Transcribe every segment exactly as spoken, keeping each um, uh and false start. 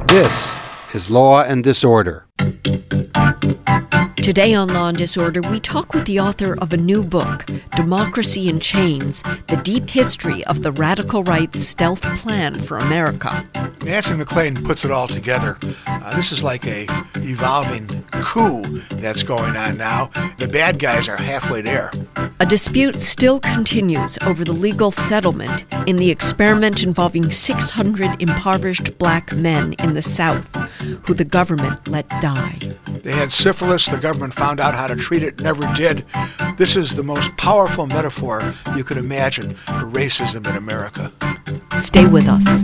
This is Law and Disorder. Today on Law and Disorder, we talk with the author of a new book, Democracy in Chains, The Deep History of the Radical Right's Stealth Plan for America. Nancy MacLean puts it all together. Uh, this is like a evolving coup that's going on now. The bad guys are halfway there. A dispute still continues over the legal settlement in the experiment involving six hundred impoverished black men in the South, who the government let die. They had syphilis. The government found out how to treat it, never did. This is the most powerful metaphor you could imagine for racism in America. Stay with us.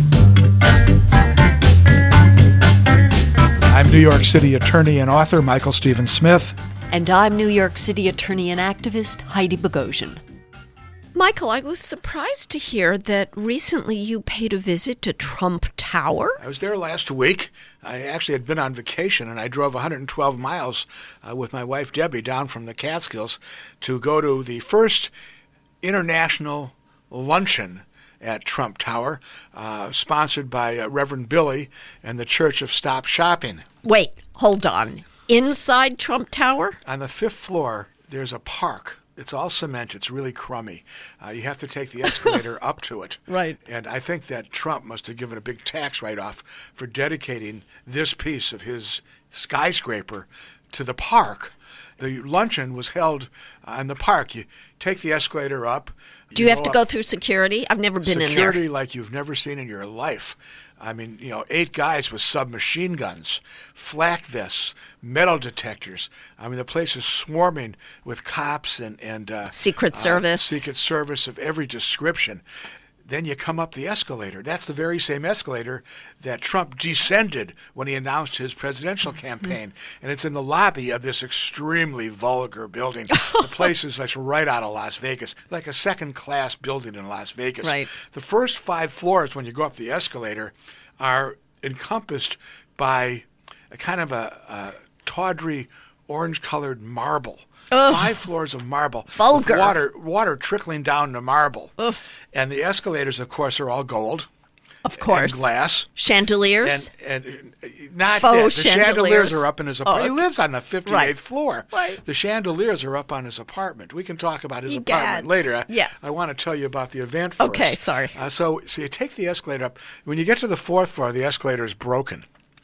I'm New York City attorney and author Michael Stephen Smith. And I'm New York City attorney and activist Heidi Bogosian. Michael, I was surprised to hear that recently you paid a visit to Trump Tower. I was there last week. I actually had been on vacation, and I drove one hundred twelve miles uh, with my wife Debbie down from the Catskills to go to the first international luncheon at Trump Tower, uh, sponsored by uh, Reverend Billy and the Church of Stop Shopping. Wait, hold on. Inside Trump Tower? On the fifth floor, there's a park. It's all cement. It's really crummy. Uh, you have to take the escalator up to it. Right. And I think that Trump must have given a big tax write-off for dedicating this piece of his skyscraper to the park. The luncheon was held uh, in the park. You take the escalator up. Do you, you have to go through security? I've never been in there. Security like you've never seen in your life. I mean, you know, eight guys with submachine guns, flak vests, metal detectors. I mean, the place is swarming with cops and, and uh, Secret Service. Uh, Secret Service of every description. Then you come up the escalator. That's the very same escalator that Trump descended when he announced his presidential campaign. Mm-hmm. And it's in the lobby of this extremely vulgar building. The place is like right out of Las Vegas, like a second-class building in Las Vegas. Right. The first five floors, when you go up the escalator, are encompassed by a kind of a, a tawdry orange-colored marble. Ugh. Five floors of marble. Vulgar. With water, water trickling down to marble. Ugh. And the escalators, of course, are all gold. Of course. And glass. Chandeliers. And, and not Faux that. The chandeliers. chandeliers are up in his apartment. Oh, He lives on the fifty-eighth right. floor. Right. The chandeliers are up on his apartment. We can talk about his Egads. apartment later. I, Yeah. I want to tell you about the event first. Okay, sorry. Uh, so, so you take the escalator up. When you get to the fourth floor, the escalator is broken.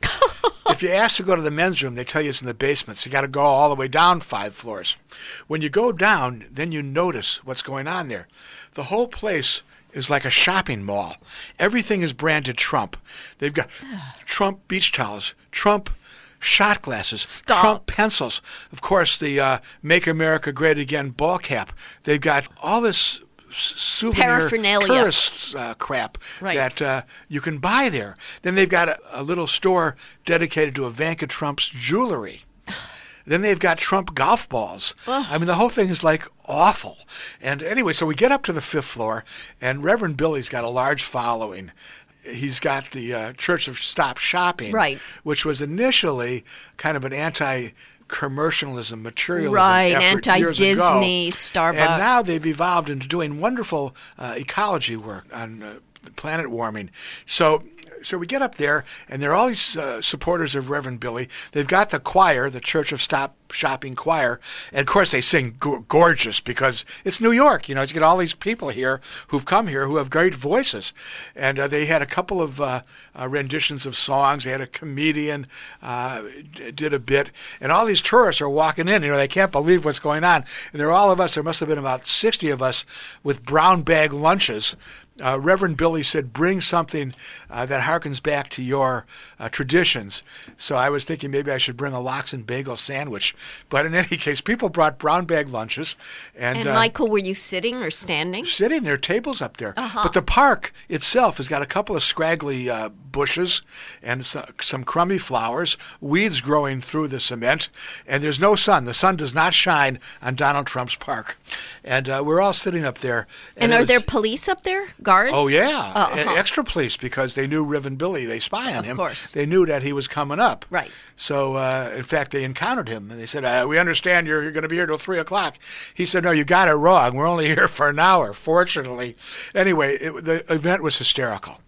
If you ask to go to the men's room, they tell you it's in the basement, so you got to go all the way down five floors. When you go down, then you notice what's going on there. The whole place is like a shopping mall. Everything is branded Trump. They've got Trump beach towels, Trump shot glasses, Stop. Trump pencils. Of course, the uh, Make America Great Again ball cap. They've got all this souvenir Paraphernalia. tourist uh, crap Right. that uh, you can buy there. Then they've got a, a little store dedicated to Ivanka Trump's jewelry. Then they've got Trump golf balls. Ugh. I mean, the whole thing is like awful. And anyway, so we get up to the fifth floor, and Reverend Billy's got a large following. He's got the uh, Church of Stop Shopping, Right. which was initially kind of an anti- commercialism, materialism Right, effort years ago. anti-Disney, Starbucks. And now they've evolved into doing wonderful uh, ecology work on uh, planet warming. So so we get up there, and there are all these uh, supporters of Reverend Billy. They've got the choir, the Church of Stop Shopping Choir, and of course they sing g- gorgeous because it's New York. You know, you get all these people here who've come here who have great voices. And uh, they had a couple of uh, uh, renditions of songs. They had a comedian uh, d- did a bit, and all these tourists are walking in. You know, they can't believe what's going on. And there are all of us, there must have been about sixty of us with brown bag lunches. Uh, Reverend Billy said, bring something uh, that harkens back to your uh, traditions. So I was thinking maybe I should bring a lox and bagel sandwich. But in any case, people brought brown bag lunches. And, And uh, Michael, were you sitting or standing? sitting there, tables up there. Uh-huh. But the park itself has got a couple of scraggly uh, bushes and so, some crummy flowers, weeds growing through the cement, and there's no sun. The sun does not shine on Donald Trump's park. And uh, we're all sitting up there. And, it are was- there police up there? Guards? Oh, yeah. Uh, And uh-huh. extra police because they knew Reverend Billy. They spy on Of him. course. They knew that he was coming up. Right. So, uh, in fact, they encountered him, and they said, uh, we understand you're, you're going to be here till three o'clock. He said, no, you got it wrong. We're only here for an hour, fortunately. Anyway, it, the event was hysterical.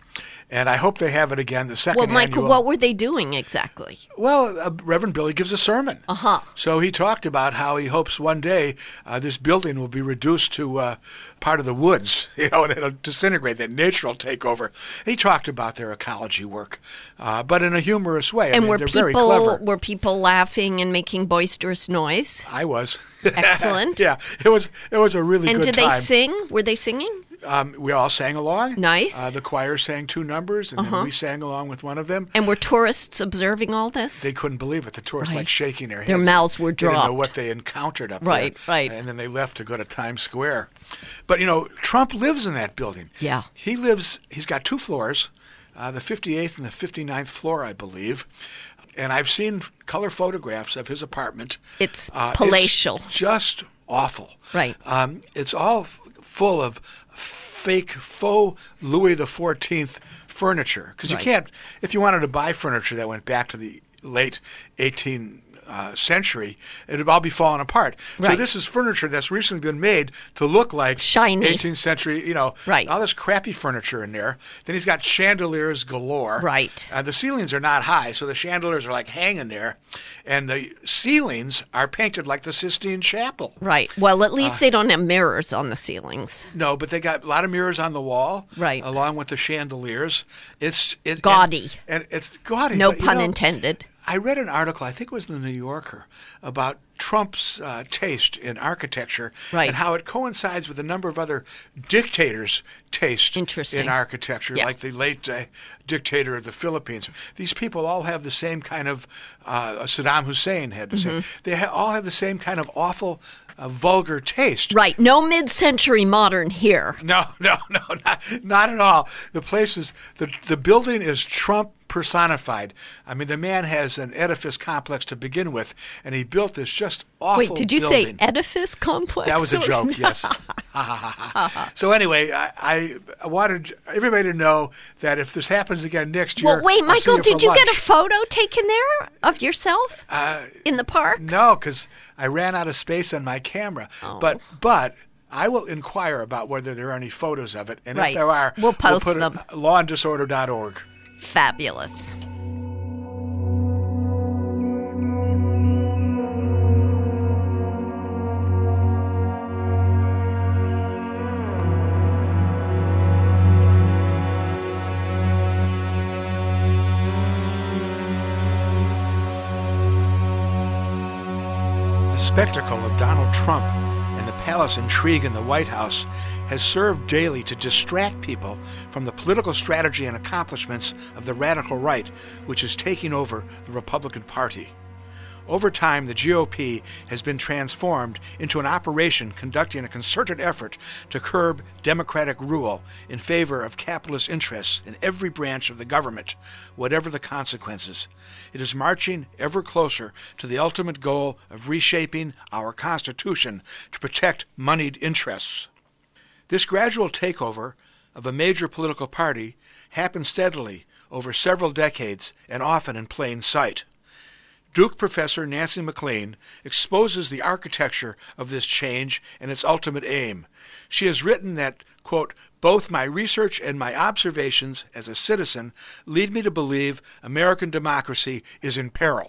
And I hope they have it again, the second Well, Michael, annual. what were they doing exactly? Well, uh, Reverend Billy gives a sermon. Uh-huh. So he talked about how he hopes one day uh, this building will be reduced to uh, part of the woods, you know, and it'll disintegrate, that nature will take over. He talked about their ecology work, uh, but in a humorous way. I And mean, were they're very people clever. were people laughing and making boisterous noise? I was. Excellent. Yeah, it was it was a really And good did they time. sing? Were they singing? Um, we all sang along. Nice. Uh, the choir sang two numbers, and Uh-huh. then we sang along with one of them. And were tourists observing all this? They couldn't believe it. The tourists Right. like shaking their heads. Their mouths were They didn't know dropped. what they encountered up Right, there. right. And then they left to go to Times Square. But, you know, Trump lives in that building. Yeah. He lives, he's got two floors, uh, the fifty-eighth and the fifty-ninth floor, I believe. And I've seen color photographs of his apartment. It's Uh, palatial. It's just awful. Right. Um, it's all f- full of fake faux Louis the Fourteenth furniture. Because you Right. can't, if you wanted to buy furniture that went back to the late eighteenth uh, century, it would all be falling apart. So Right. this is furniture that's recently been made to look like Shiny. eighteenth century, you know, Right. all this crappy furniture in there. Then he's got chandeliers galore. Right. Uh, the ceilings are not high, so the chandeliers are like hanging there. And the ceilings are painted like the Sistine Chapel. Right. Well, at Uh, least they don't have mirrors on the ceilings. No, but they got a lot of mirrors on the wall, Right. along with the chandeliers. It's it, Gaudy. and, and it's gaudy. No but, you pun know, intended. I read an article, I think it was in the New Yorker, about Trump's uh, taste in architecture Right. and how it coincides with a number of other dictators' taste Interesting. in architecture, Yeah. like the late uh, dictator of the Philippines. These people all have the same kind of, uh, Saddam Hussein had the Mm-hmm. same, they ha- all have the same kind of awful, uh, vulgar taste. Right. No mid-century modern here. No, no, no, not, not at all. The place is, the, the building is Trump personified. I mean, the man has an edifice complex to begin with, and he built this just awful Wait, did you building. say edifice complex? That was a joke, yes. So anyway, I, I wanted everybody to know that if this happens again next year, Well, wait, I'll see Michael, you did for you get a lunch. photo taken there of yourself in the park? No, because I ran out of space on my camera. Oh. But but I will inquire about whether there are any photos of it, and Right. if there are, We'll post put it them. on law and disorder dot org. Fabulous. The spectacle of Donald Trump and the palace intrigue in the White House has served daily to distract people from the political strategy and accomplishments of the radical right, which is taking over the Republican Party. Over time, the G O P has been transformed into an operation conducting a concerted effort to curb democratic rule in favor of capitalist interests in every branch of the government, whatever the consequences. It is marching ever closer to the ultimate goal of reshaping our Constitution to protect moneyed interests. This gradual takeover of a major political party happened steadily over several decades and often in plain sight. Duke professor Nancy MacLean exposes the architecture of this change and its ultimate aim. She has written that, quote, both my research and my observations as a citizen lead me to believe American democracy is in peril.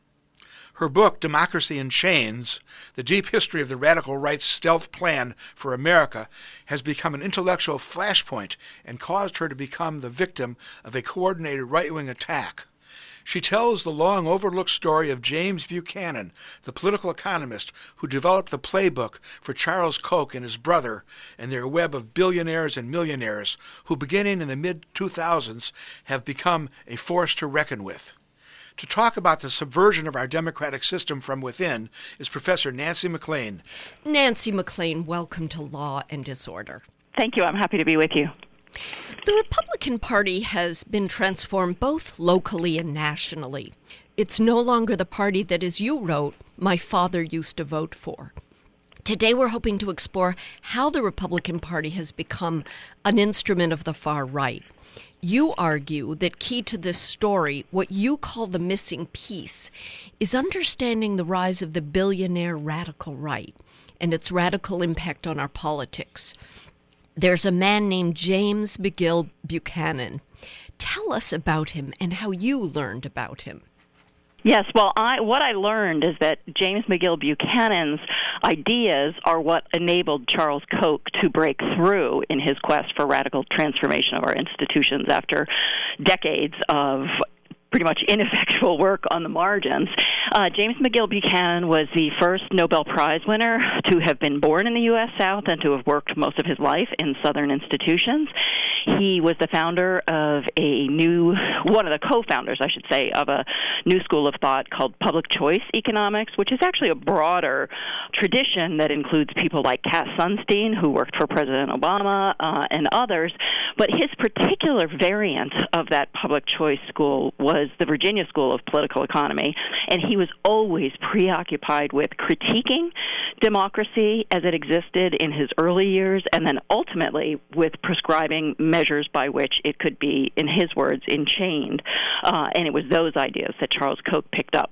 Her book, Democracy in Chains, The Deep History of the Radical Right's Stealth Plan for America, has become an intellectual flashpoint and caused her to become the victim of a coordinated right-wing attack. She tells the long-overlooked story of James Buchanan, the political economist who developed the playbook for Charles Koch and his brother and their web of billionaires and millionaires who, beginning in the mid two thousands, have become a force to reckon with. To talk about the subversion of our democratic system from within is Professor Nancy MacLean. Nancy MacLean, welcome to Law and Disorder. Thank you. I'm happy to be with you. The Republican Party has been transformed both locally and nationally. It's no longer the party that, as you wrote, my father used to vote for. Today we're hoping to explore how the Republican Party has become an instrument of the far right. You argue that key to this story, what you call the missing piece, is understanding the rise of the billionaire radical right and its radical impact on our politics. There's a man named James McGill Buchanan. Tell us about him and how you learned about him. Yes, well, I, what I learned is that James McGill Buchanan's ideas are what enabled Charles Koch to break through in his quest for radical transformation of our institutions after decades of pretty much ineffectual work on the margins. Uh, James McGill Buchanan was the first Nobel Prize winner to have been born in the U S South and to have worked most of his life in Southern institutions. He was the founder of a new, one of the co-founders, I should say, of a new school of thought called public choice economics, which is actually a broader tradition that includes people like Cass Sunstein, who worked for President Obama, uh, and others. But his particular variant of that public choice school was the Virginia School of Political Economy, and he was always preoccupied with critiquing democracy as it existed in his early years, and then ultimately with prescribing measures by which it could be, in his words, enchained. Uh, and it was those ideas that Charles Koch picked up.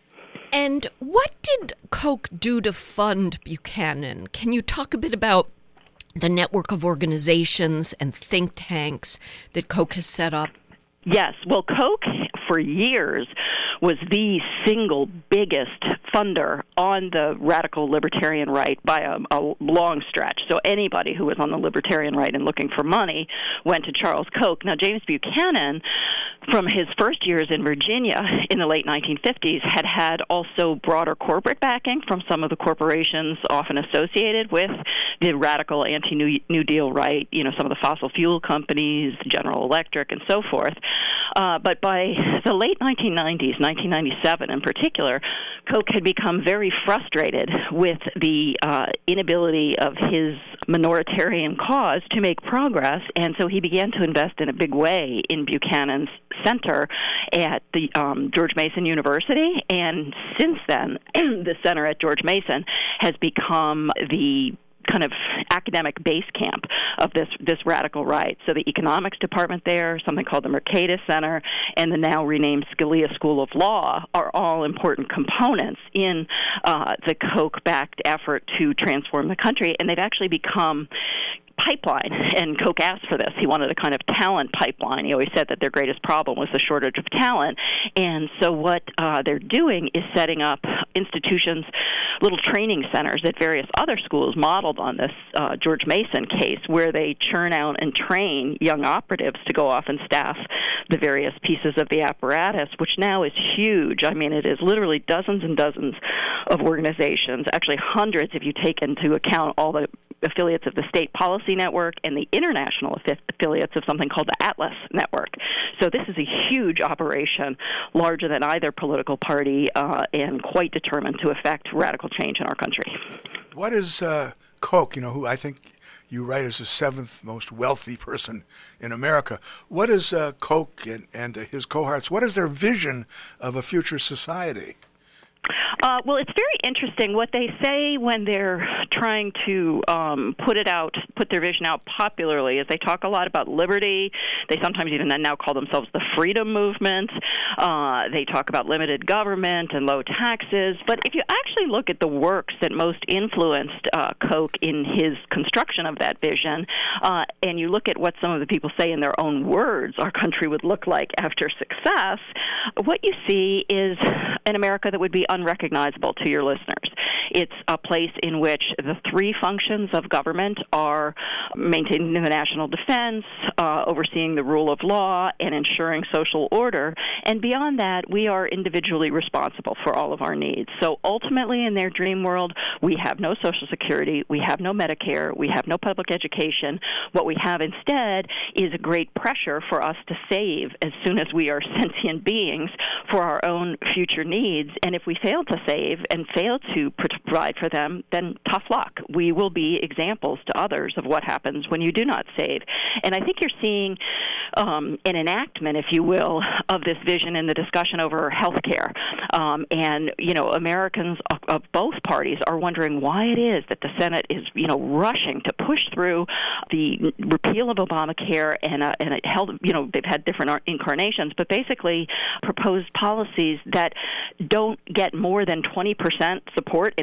And what did Koch do to fund Buchanan? Can you talk a bit about the network of organizations and think tanks that Koch has set up? Yes. Well, Koch, for years, was the single biggest funder on the radical libertarian right by a, a long stretch. So anybody who was on the libertarian right and looking for money went to Charles Koch. Now, James Buchanan, from his first years in Virginia in the late nineteen fifties, had had also broader corporate backing from some of the corporations often associated with the radical anti-New New Deal right, you know, some of the fossil fuel companies, General Electric, and so forth. Uh, but by the late nineteen nineties, nineteen ninety-seven in particular, Koch had become very frustrated with the uh, inability of his minoritarian cause to make progress, and so he began to invest in a big way in Buchanan's center at the um, George Mason University, and since then, the center at George Mason has become the kind of academic base camp of this this radical right. So the economics department there, something called the Mercatus Center, and the now renamed Scalia School of Law are all important components in uh, the Koch-backed effort to transform the country, and they've actually become pipeline, and Koch asked for this. He wanted a kind of talent pipeline. He always said that their greatest problem was the shortage of talent, and so what uh, they're doing is setting up institutions, little training centers at various other schools modeled on this uh, George Mason case, where they churn out and train young operatives to go off and staff the various pieces of the apparatus, which now is huge. I mean, it is literally dozens and dozens of organizations, actually hundreds if you take into account all the affiliates of the State Policy Network and the international affiliates of something called the Atlas Network. So this is a huge operation, larger than either political party, uh, and quite determined to effect radical change in our country. What is uh, Koch, you know, who I think you write is the seventh most wealthy person in America? What is uh, Koch and, and uh, his cohorts, what is their vision of a future society? Uh, well, it's very interesting what they say when they're trying to um, put it out, put their vision out popularly, is they talk a lot about liberty. They sometimes even then now call themselves the freedom movement. Uh, they talk about limited government and low taxes. But if you actually look at the works that most influenced uh, Koch in his construction of that vision, uh, and you look at what some of the people say in their own words our country would look like after success, what you see is an America that would be unrecognizable to your listeners. It's a place in which the three functions of government are maintaining the national defense, uh, overseeing the rule of law, and ensuring social order. And beyond that, we are individually responsible for all of our needs. So ultimately, in their dream world, we have no Social Security, we have no Medicare, we have no public education. What we have instead is a great pressure for us to save as soon as we are sentient beings for our own future needs. And if we fail to save and fail to provide for them, then tough luck. We will be examples to others of what happens when you do not save. And I think you're seeing um, an enactment, if you will, of this vision in the discussion over health care. Um, and, you know, Americans of, of both parties are wondering why it is that the Senate is, you know, rushing to push through the repeal of Obamacare and, uh, and it held, you know, they've had different incarnations, but basically proposed policies that don't get more than twenty percent support in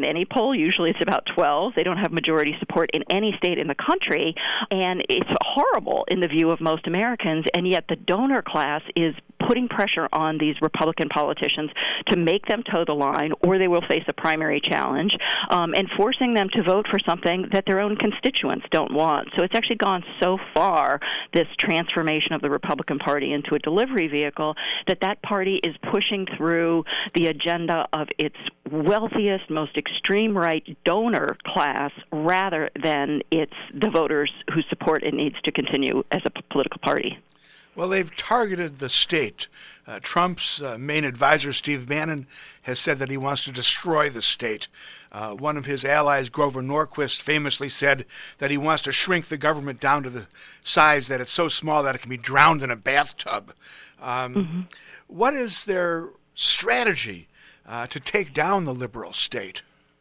any poll. Usually it's about twelve. They don't have majority support in any state in the country, and it's horrible in the view of most Americans, and yet the donor class is putting pressure on these Republican politicians to make them toe the line, or they will face a primary challenge, um, and forcing them to vote for something that their own constituents don't want. So it's actually gone so far, this transformation of the Republican Party into a delivery vehicle, that that party is pushing through the agenda of its wealthiest, most extreme right donor class rather than its the voters whose support it needs to continue as a p- political party. Well, they've targeted the state. Uh, Trump's uh, main advisor, Steve Bannon, has said that he wants to destroy the state. Uh, one of his allies, Grover Norquist, famously said that he wants to shrink the government down to the size that it's so small that it can be drowned in a bathtub. Um, mm-hmm. What is their strategy uh, to take down the liberal state?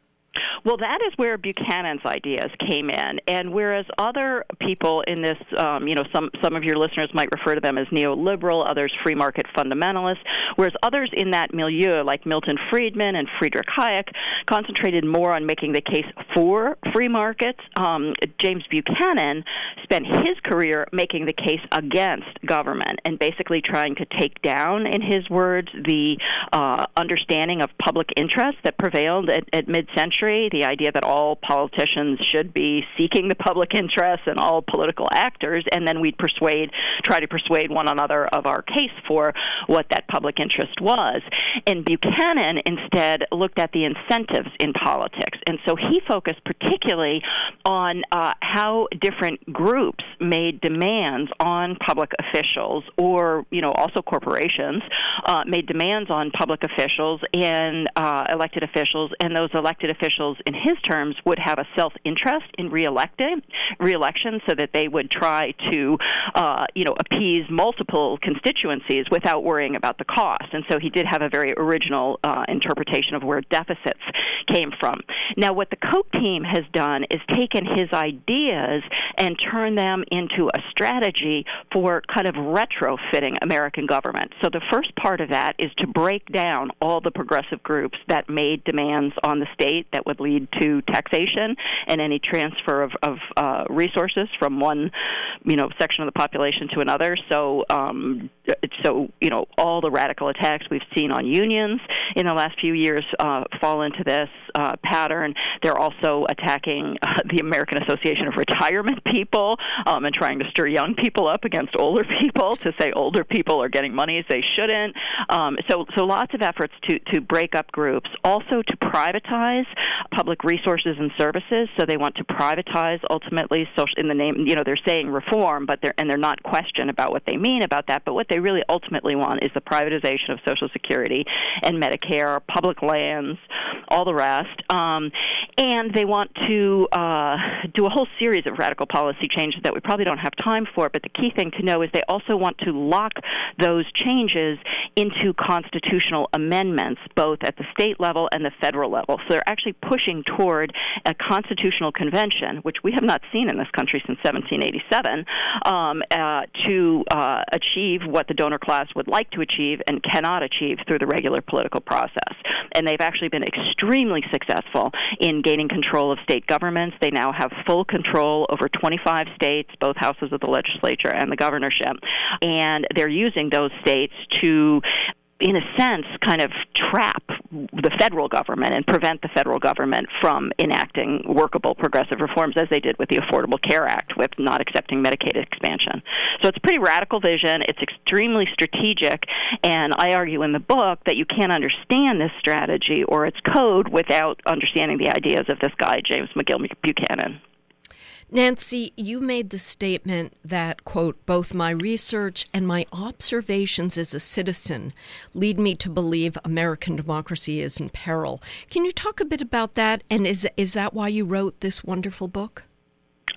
Well, that is where Buchanan's ideas came in, and whereas other people in this, um, you know, some some of your listeners might refer to them as neoliberal, others free market fundamentalists, whereas others in that milieu, like Milton Friedman and Friedrich Hayek, concentrated more on making the case for free markets. Um, James Buchanan spent his career making the case against government and basically trying to take down, in his words, the uh, understanding of public interest that prevailed at, at mid-century. The idea that all politicians should be seeking the public interest and all political actors, and then we'd persuade, try to persuade one another of our case for what that public interest was. And Buchanan instead looked at the incentives in politics, and so he focused particularly on uh, how different groups made demands on public officials, or you know also corporations uh, made demands on public officials and uh, elected officials, and those elected officials in his terms would have a self-interest in re-electing, re-election so that they would try to, uh, you know, appease multiple constituencies without worrying about the cost. And so he did have a very original uh, interpretation of where deficits came from. Now, what the Koch team has done is taken his ideas and turned them into a strategy for kind of retrofitting American government. So the first part of that is to break down all the progressive groups that made demands on the state that would lead to taxation and any transfer of, of uh, resources from one, you know, section of the population to another. So, um, so you know, all the radical attacks we've seen on unions in the last few years uh, fall into this uh, pattern. They're also attacking uh, the American Association of Retirement People um, and trying to stir young people up against older people to say older people are getting monies they shouldn't. Um, so, so lots of efforts to to break up groups. Also to privatize public resources and services, so they want to privatize ultimately social in the name, you know, they're saying reform, but they're and they're not questioned about what they mean about that, but what they really ultimately want is the privatization of Social Security and Medicare, public lands, all the rest, um, and they want to uh, do a whole series of radical policy changes that we probably don't have time for, but the key thing to know is they also want to lock those changes into constitutional amendments, both at the state level and the federal level. So they're actually pushing toward a constitutional convention, which we have not seen in this country since seventeen eighty-seven, um, uh, to uh, achieve what the donor class would like to achieve and cannot achieve through the regular political process. And they've actually been extremely successful in gaining control of state governments. They now have full control over twenty-five states, both houses of the legislature and the governorship, and they're using those states to, in a sense, kind of trap the federal government and prevent the federal government from enacting workable progressive reforms, as they did with the Affordable Care Act, with not accepting Medicaid expansion. So it's a pretty radical vision. It's extremely strategic, and I argue in the book that you can't understand this strategy or its code without understanding the ideas of this guy, James McGill Buchanan. Nancy, you made the statement that, quote, both my research and my observations as a citizen lead me to believe American democracy is in peril. Can you talk a bit about that? And is is that why you wrote this wonderful book?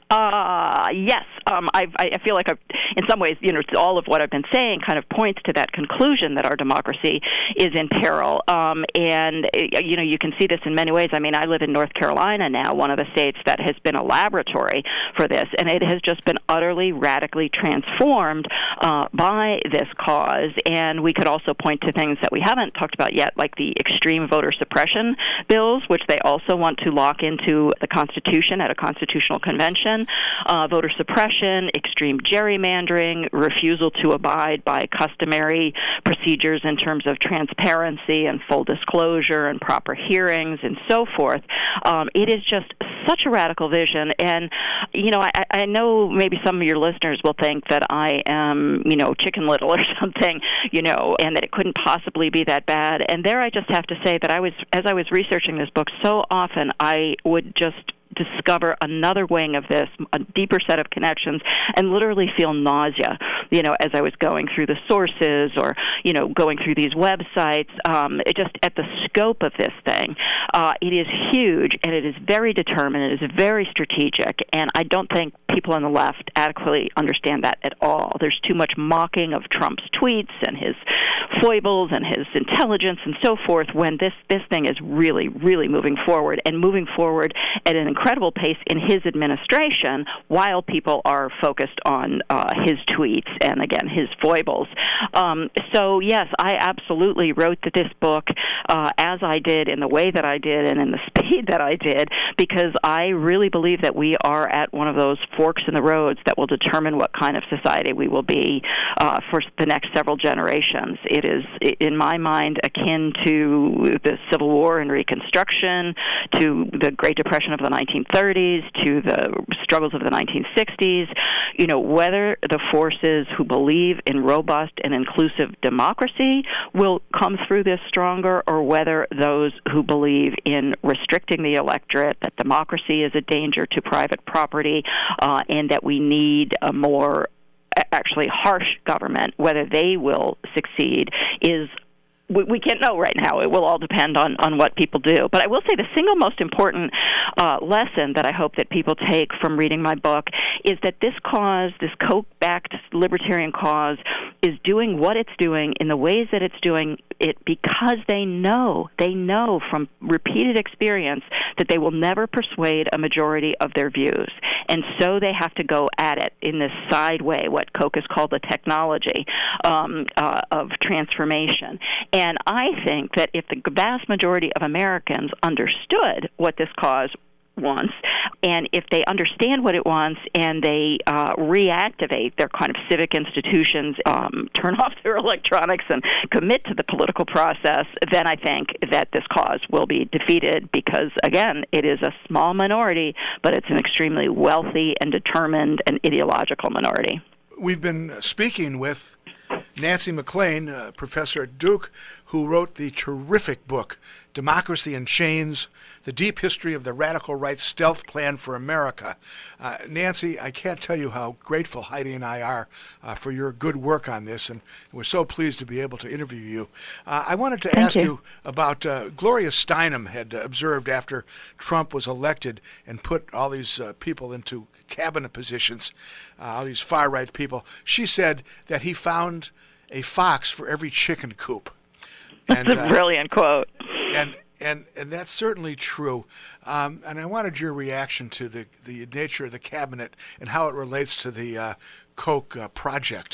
Uh, yes. Um, I, I feel like I've, in some ways, you know, all of what I've been saying kind of points to that conclusion that our democracy is in peril. Um, and, you know, you can see this in many ways. I mean, I live in North Carolina now, one of the states that has been a laboratory for this, and it has just been utterly, radically transformed uh, by this cause. And we could also point to things that we haven't talked about yet, like the extreme voter suppression bills, which they also want to lock into the Constitution at a constitutional convention. Uh, voter suppression, extreme gerrymandering, refusal to abide by customary procedures in terms of transparency and full disclosure and proper hearings and so forth. Um, it is just such a radical vision. And, you know, I, I know maybe some of your listeners will think that I am, you know, Chicken Little or something, you know, and that it couldn't possibly be that bad. And there I just have to say that I was, as I was researching this book, so often I would just discover another wing of this, a deeper set of connections, and literally feel nausea, you know, as I was going through the sources or, you know, going through these websites. Um, it just, at the scope of this thing, uh, it is huge, and it is very determined, it is very strategic, and I don't think people on the left adequately understand that at all. There's too much mocking of Trump's tweets and his foibles and his intelligence and so forth when this, this thing is really, really moving forward, and moving forward at an incredible pace in his administration while people are focused on uh, his tweets and, again, his foibles. Um, so, yes, I absolutely wrote this book uh, as I did, in the way that I did, and in the speed that I did, because I really believe that we are at one of those forks in the roads that will determine what kind of society we will be uh, for the next several generations. It is, in my mind, akin to the Civil War and Reconstruction, to the Great Depression of the nineteen thirties, to the struggles of the nineteen sixties. You know, whether the forces who believe in robust and inclusive democracy will come through this stronger, or whether those who believe in restricting the electorate, that democracy is a danger to private property, uh, and that we need a more actually harsh government, whether they will succeed is we, we can't know right now. It will all depend on, on what people do. But I will say the single most important uh, lesson that I hope that people take from reading my book is that this cause, this Koch-backed libertarian cause, is doing what it's doing in the ways that it's doing it because they know, they know from repeated experience that they will never persuade a majority of their views. And so they have to go at it in this side way, what Koch has called the technology um, uh, of transformation. And I think that if the vast majority of Americans understood what this cause wants, and if they understand what it wants and they uh, reactivate their kind of civic institutions, um, turn off their electronics and commit to the political process, then I think that this cause will be defeated because, again, it is a small minority, but it's an extremely wealthy and determined and ideological minority. We've been speaking with Nancy MacLean, uh, professor at Duke, who wrote the terrific book, Democracy in Chains, The Deep History of the Radical Right's Stealth Plan for America. Uh, Nancy, I can't tell you how grateful Heidi and I are uh, for your good work on this, and we're so pleased to be able to interview you. Uh, I wanted to Thank ask you, you about uh, Gloria Steinem had observed after Trump was elected and put all these uh, people into cabinet positions, uh, all these far-right people. She said that he found a fox for every chicken coop. And, that's a uh, brilliant quote. And and and that's certainly true. Um, and I wanted your reaction to the, the nature of the cabinet and how it relates to the uh, Koch uh, project.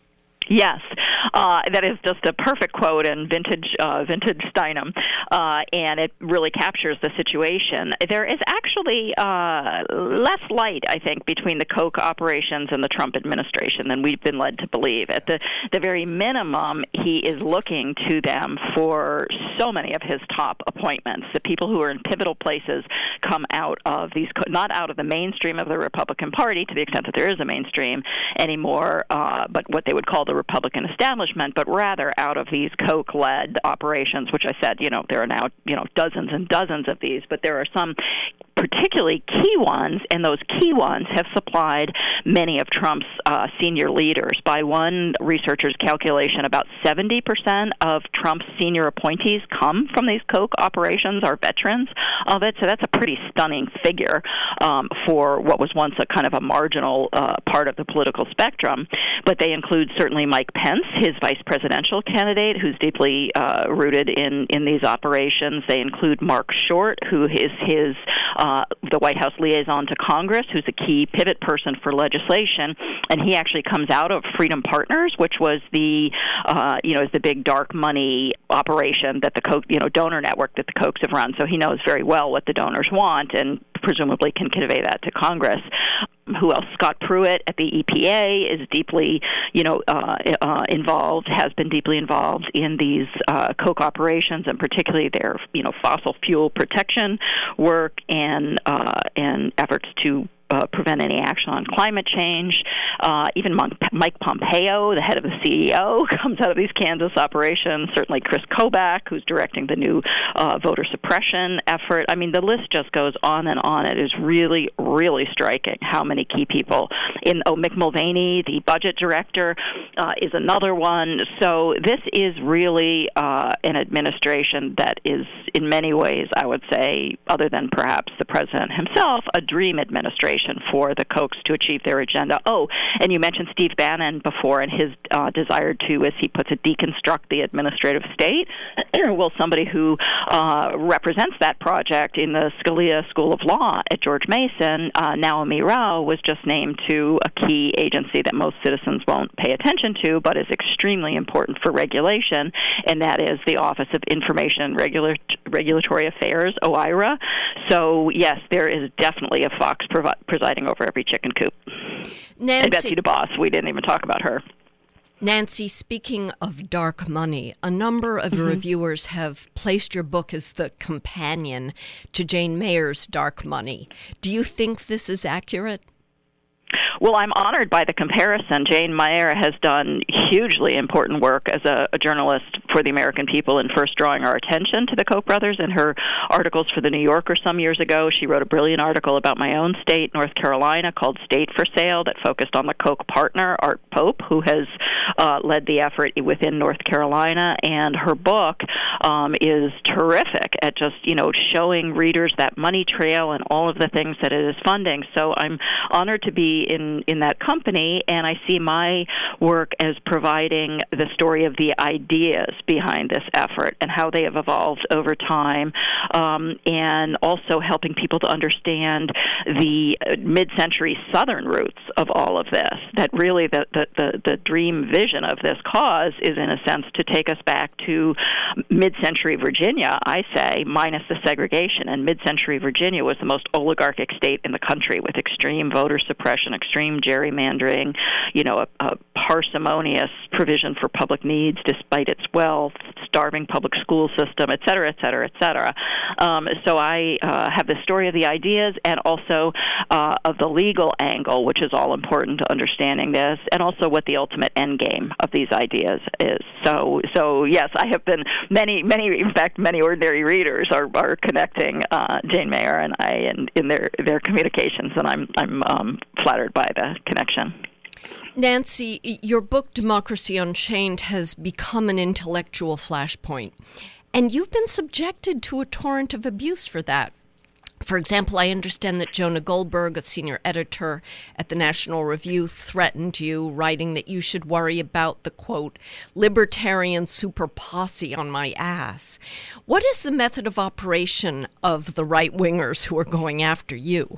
Yes, uh, that is just a perfect quote and vintage, uh, vintage Steinem, uh, and it really captures the situation. There is actually uh, less light, I think, between the Koch operations and the Trump administration than we've been led to believe. At the, the very minimum, he is looking to them for so many of his top appointments. The people who are in pivotal places come out of these, not out of the mainstream of the Republican Party, to the extent that there is a mainstream anymore, uh, but what they would call the Republican establishment, but rather out of these Koch-led operations, which I said, you know, there are now, you know, dozens and dozens of these, but there are some particularly key ones, and those key ones have supplied many of Trump's uh, senior leaders. By one researcher's calculation, about seventy percent of Trump's senior appointees come from these Koch operations, are veterans of it, so that's a pretty stunning figure um, for what was once a kind of a marginal uh, part of the political spectrum. But they include certainly Mike Pence, his vice presidential candidate, who's deeply uh, rooted in, in these operations. They include Mark Short, who is his uh, the White House liaison to Congress, who's a key pivot person for legislation, and he actually comes out of Freedom Partners, which was the uh, you know is the big dark money operation that the Koch, you know donor network that the Kochs have run. So he knows very well what the donors want, and presumably can convey that to Congress. Who else? Scott Pruitt at the E P A is deeply, you know, uh, uh, involved, has been deeply involved in these uh, Koch operations, and particularly their, you know, fossil fuel protection work and uh, and efforts to Uh, prevent any action on climate change. Uh, even Mike Pompeo, the head of the C E O, comes out of these Kansas operations. Certainly Chris Kobach, who's directing the new uh, voter suppression effort. I mean, the list just goes on and on. It is really, really striking how many key people. In oh, Mick Mulvaney, the budget director, uh, is another one. So this is really uh, an administration that is, in many ways, I would say, other than perhaps the president himself, a dream administration for the Kochs to achieve their agenda. Oh, and you mentioned Steve Bannon before and his uh, desire to, as he puts it, deconstruct the administrative state. Well, somebody who uh, represents that project in the Scalia School of Law at George Mason, uh, Naomi Rao, was just named to a key agency that most citizens won't pay attention to, but is extremely important for regulation, and that is the Office of Information Regula- Regulatory Affairs, O I R A. So, yes, there is definitely a fox provi- presiding over every chicken coop. Nancy, and Betsy DeVos, we didn't even talk about her. Nancy, speaking of dark money, a number of mm-hmm. reviewers have placed your book as the companion to Jane Mayer's Dark Money. Do you think this is accurate? Well, I'm honored by the comparison. Jane Mayer has done hugely important work as a, a journalist for the American people in first drawing our attention to the Koch brothers. In her articles for The New Yorker some years ago, she wrote a brilliant article about my own state, North Carolina, called State for Sale, that focused on the Koch partner, Art Pope, who has uh, led the effort within North Carolina. And her book um, is terrific at just, you know, showing readers that money trail and all of the things that it is funding. So I'm honored to be in, in that company, and I see my work as providing the story of the ideas behind this effort and how they have evolved over time, um, and also helping people to understand the mid-century Southern roots of all of this, that really the, the, the, the dream vision of this cause is, in a sense, to take us back to mid-century Virginia, I say, minus the segregation. And mid-century Virginia was the most oligarchic state in the country, with extreme voter suppression, extreme gerrymandering, you know, a, a parsimonious provision for public needs despite its wealth, starving public school system, et cetera, et cetera, et cetera. Um, so I uh, have the story of the ideas and also uh, of the legal angle, which is all important to understanding this, and also what the ultimate end game of these ideas is. So, so yes, I have been, many, many, in fact, many ordinary readers are, are connecting uh, Jane Mayer and I in, in their, their communications, and I'm, I'm um, flattered by the connection. Nancy, your book, Democracy Unchained, has become an intellectual flashpoint, and you've been subjected to a torrent of abuse for that. For example, I understand that Jonah Goldberg, a senior editor at the National Review, threatened you, writing that you should worry about the, quote, libertarian super posse on my ass. What is the method of operation of the right-wingers who are going after you?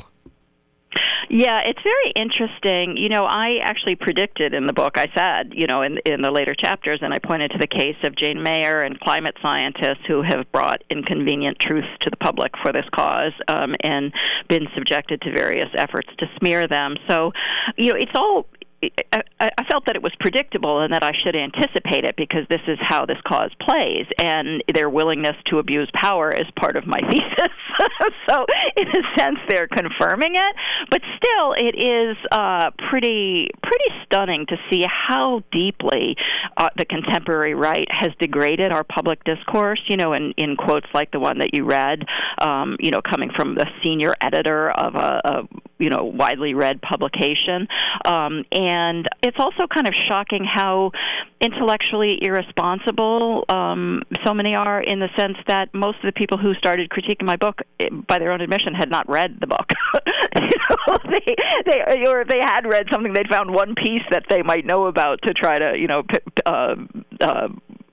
Yeah, it's very interesting. You know, I actually predicted in the book, I said, you know, in, in the later chapters, and I pointed to the case of Jane Mayer and climate scientists who have brought inconvenient truths to the public for this cause um, and been subjected to various efforts to smear them. So, you know, it's all I, I felt that it was predictable and that I should anticipate it because this is how this cause plays, and their willingness to abuse power is part of my thesis. So in a sense, they're confirming it, but still, it is uh, pretty pretty stunning to see how deeply uh, the contemporary right has degraded our public discourse. You know, in, in quotes like the one that you read, um, you know, coming from the senior editor of a, a you know widely read publication, um, and it's also kind of shocking how intellectually irresponsible um, so many are, in the sense that most of the people who started critiquing my book, by their own admission, had not read the book. you know, they, they, or if they had read something, they'd found one piece that they might know about to try to, you know, uh, uh,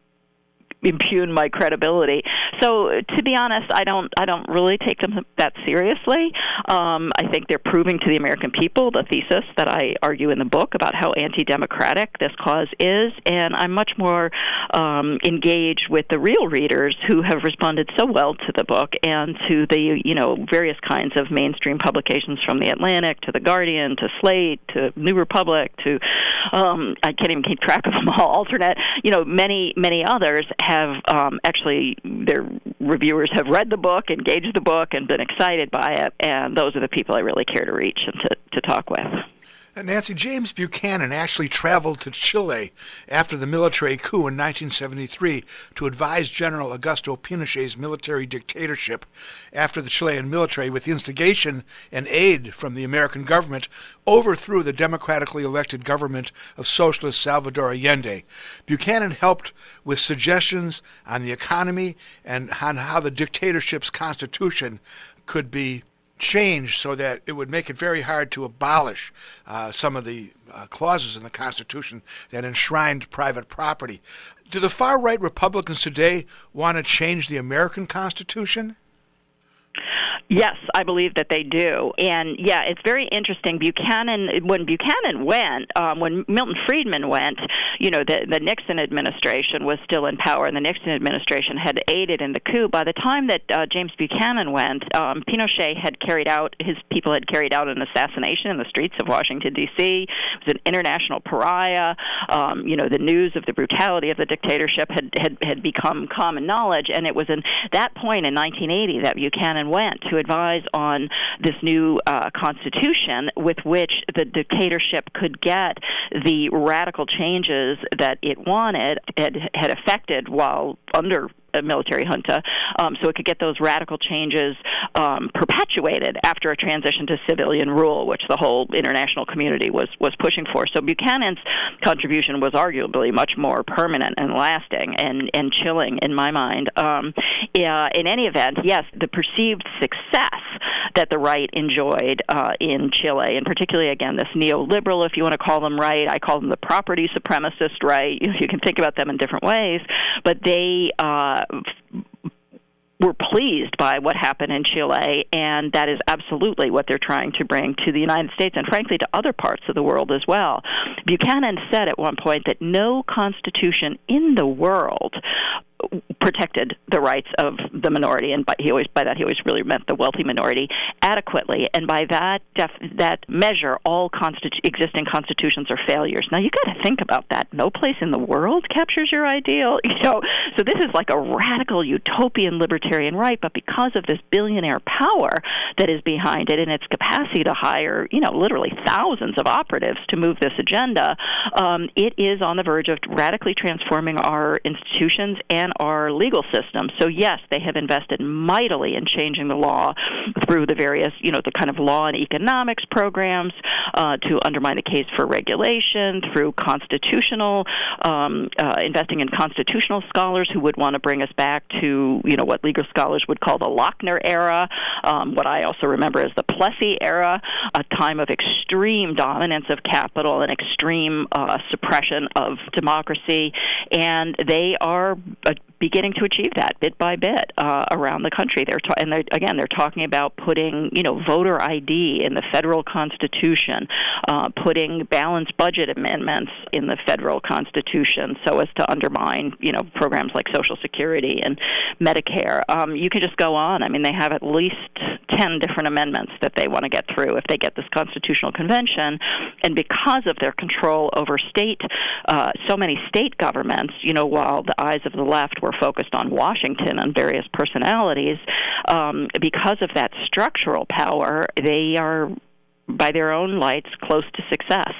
impugn my credibility. So, to be honest, I don't I don't really take them that seriously. Um, I think they're proving to the American people the thesis that I argue in the book about how anti-democratic this cause is, and I'm much more um, engaged with the real readers who have responded so well to the book and to the, you know, various kinds of mainstream publications, from The Atlantic to The Guardian to Slate to New Republic to, um, I can't even keep track of them all, Alternate, you know, many, many others have have um, actually, their reviewers have read the book, engaged the book, and been excited by it, and those are the people I really care to reach and to, to talk with. Nancy, James Buchanan actually traveled to Chile after the military coup in nineteen seventy-three to advise General Augusto Pinochet's military dictatorship after the Chilean military, with instigation and aid from the American government, overthrew the democratically elected government of socialist Salvador Allende. Buchanan helped with suggestions on the economy and on how the dictatorship's constitution could be changed so that it would make it very hard to abolish uh, some of the uh, clauses in the Constitution that enshrined private property. Do the far-right Republicans today want to change the American Constitution? Yes, I believe that they do. And, yeah, it's very interesting. Buchanan, when Buchanan went, um, when Milton Friedman went, you know, the, the Nixon administration was still in power, and the Nixon administration had aided in the coup. By the time that uh, James Buchanan went, um, Pinochet had carried out, his people had carried out an assassination in the streets of Washington, D C It was an international pariah. Um, you know, the news of the brutality of the dictatorship had, had, had become common knowledge, and it was in that point in nineteen eighty that Buchanan went to advise on this new uh, constitution with which the dictatorship could get the radical changes that it wanted, had, had effected while under a military junta, um, so it could get those radical changes um, perpetuated after a transition to civilian rule, which the whole international community was, was pushing for. So Buchanan's contribution was arguably much more permanent and lasting and, and chilling in my mind. Um, uh, in any event, yes, the perceived success that the right enjoyed uh, in Chile, and particularly, again, this neoliberal, if you want to call them right, I call them the property supremacist right. You, you can think about them in different ways, but they uh, were pleased by what happened in Chile, and that is absolutely what they're trying to bring to the United States and, frankly, to other parts of the world as well. Buchanan said at one point that no constitution in the world protected the rights of the minority, and by, he always by that he always really meant the wealthy minority, adequately. And by that def, that measure, all constitu- existing constitutions are failures. Now you got to think about that. No place in the world captures your ideal, you know. So this is like a radical utopian libertarian right, but because of this billionaire power that is behind it and its capacity to hire, you know, literally thousands of operatives to move this agenda, um, it is on the verge of radically transforming our institutions and our legal system. So yes, they have invested mightily in changing the law through the various, you know, the kind of law and economics programs uh, to undermine the case for regulation, through constitutional, um, uh, investing in constitutional scholars who would want to bring us back to, you know, what legal scholars would call the Lochner era, um, what I also remember as the Plessy era, a time of extreme dominance of capital and extreme uh, suppression of democracy. And they are uh, beginning to achieve that bit by bit uh, around the country. They're ta- and they're, again, they're talking about putting, you know, voter I D in the federal Constitution, uh, putting balanced budget amendments in the federal Constitution so as to undermine, you know, programs like Social Security and Medicare. Um, you could just go on. I mean, they have at least ten different amendments that they want to get through if they get this constitutional convention. And because of their control over state, uh, so many state governments, you know, while the eyes of the left were focused on Washington and various personalities, um, because of that structural power, they are, by their own lights, close to success.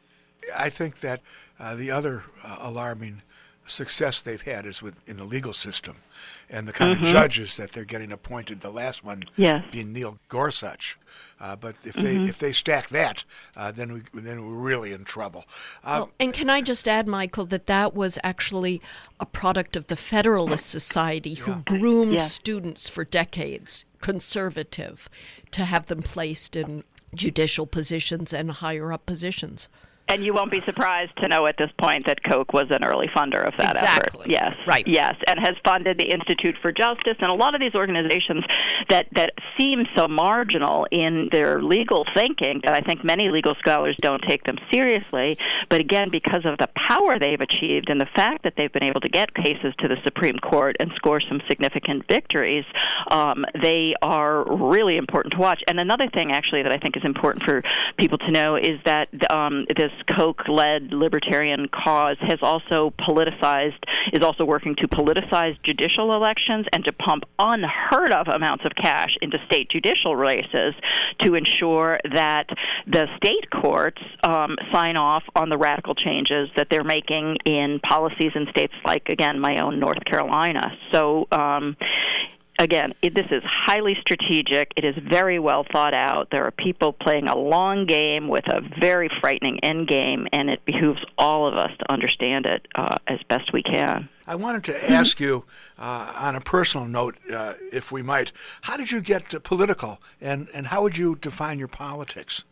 I think that uh, the other uh, alarming success they've had is with in the legal system and the kind mm-hmm. of judges that they're getting appointed. The last one yes. being Neil Gorsuch. Uh, but if mm-hmm. they if they stack that, uh, then we then we're really in trouble. Uh, well, and can I just add, Michael, that that was actually a product of the Federalist Society, who yeah. groomed yeah. students for decades, conservative, to have them placed in judicial positions and higher up positions. And you won't be surprised to know at this point that Koch was an early funder of that exactly. effort. Yes, right. Yes, and has funded the Institute for Justice and a lot of these organizations that, that seem so marginal in their legal thinking that I think many legal scholars don't take them seriously. But again, because of the power they've achieved and the fact that they've been able to get cases to the Supreme Court and score some significant victories, um, they are really important to watch. And another thing, actually, that I think is important for people to know is that um, this Koch-led libertarian cause has also politicized, is also working to politicize judicial elections and to pump unheard of amounts of cash into state judicial races to ensure that the state courts um, sign off on the radical changes that they're making in policies in states like, again, my own North Carolina. So, um, Again, it, this is highly strategic. It is very well thought out. There are people playing a long game with a very frightening end game, and it behooves all of us to understand it uh, as best we can. I wanted to ask you, uh, on a personal note, uh, if we might, how did you get uh, political, and, and how would you define your politics?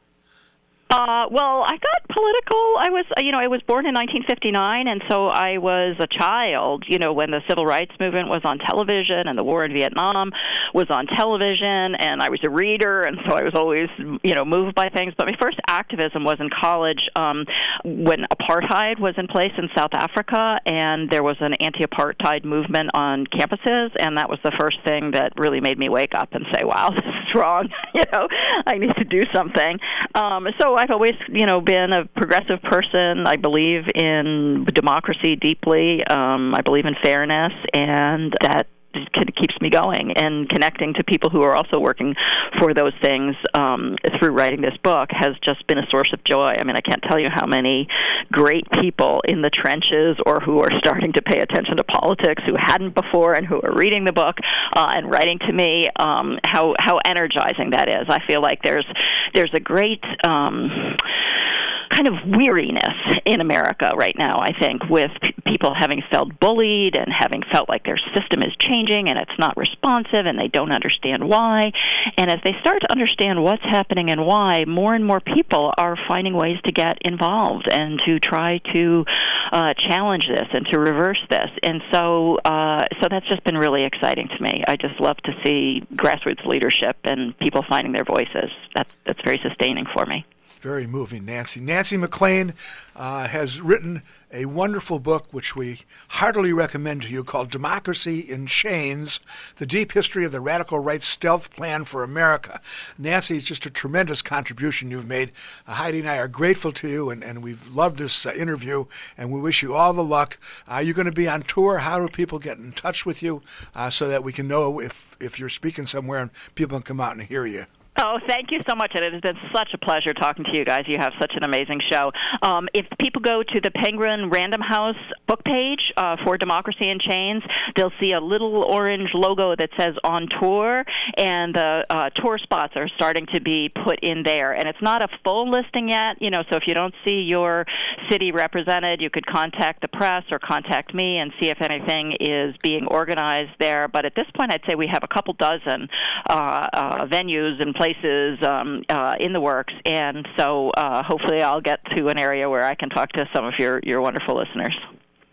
Uh, well, I got political. I was, you know, I was born in nineteen fifty-nine, and so I was a child, you know, when the civil rights movement was on television and the war in Vietnam was on television, and I was a reader, and so I was always, you know, moved by things. But my first activism was in college um, when apartheid was in place in South Africa, and there was an anti-apartheid movement on campuses, and that was the first thing that really made me wake up and say, wow, this is wrong. You know, I need to do something. Um, so I've always, you know, been a progressive person. I believe in democracy deeply. Um, I believe in fairness, and that kind of keeps me going. And connecting to people who are also working for those things um, through writing this book has just been a source of joy. I mean, I can't tell you how many great people in the trenches or who are starting to pay attention to politics who hadn't before and who are reading the book uh, and writing to me, um, how how energizing that is. I feel like there's there's a great Um, kind of weariness in America right now, I think, with p- people having felt bullied and having felt like their system is changing and it's not responsive and they don't understand why. And as they start to understand what's happening and why, more and more people are finding ways to get involved and to try to uh, challenge this and to reverse this. And so uh, so that's just been really exciting to me. I just love to see grassroots leadership and people finding their voices. That's, that's very sustaining for me. Very moving, Nancy. Nancy MacLean uh, has written a wonderful book which we heartily recommend to you called Democracy in Chains, The Deep History of the Radical Right's Stealth Plan for America. Nancy, it's just a tremendous contribution you've made. Uh, Heidi and I are grateful to you, and, and we've loved this uh, interview, and we wish you all the luck. Are uh, you going to be on tour? How do people get in touch with you uh, so that we can know if, if you're speaking somewhere and people can come out and hear you? Oh, thank you so much, and it has been such a pleasure talking to you guys. You have such an amazing show. Um, if people go to the Penguin Random House book page uh, for Democracy in Chains, they'll see a little orange logo that says On Tour, and the uh, tour spots are starting to be put in there. And it's not a full listing yet, you know, so if you don't see your city represented, you could contact the press or contact me and see if anything is being organized there. But at this point, I'd say we have a couple dozen uh, uh, venues and places um, uh, in the works, and so uh, hopefully I'll get to an area where I can talk to some of your, your wonderful listeners.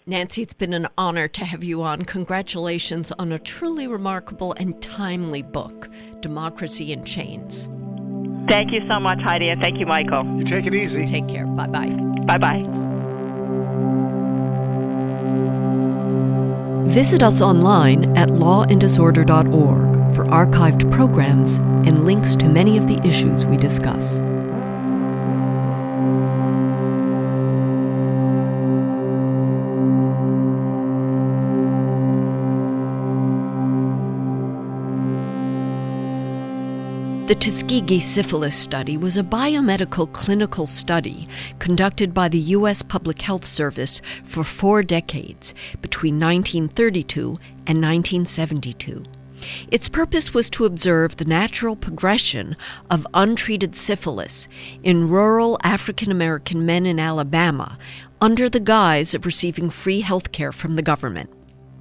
Nancy, it's been an honor to have you on. Congratulations on a truly remarkable and timely book, Democracy in Chains. Thank you so much, Heidi, and thank you, Michael. You take it easy. Take care. Bye-bye. Bye-bye. Visit us online at law and disorder dot org for archived programs and links to many of the issues we discuss. The Tuskegee Syphilis Study was a biomedical clinical study conducted by the U S Public Health Service for four decades, between nineteen thirty-two and nineteen seventy-two. Its purpose was to observe the natural progression of untreated syphilis in rural African American men in Alabama under the guise of receiving free health care from the government.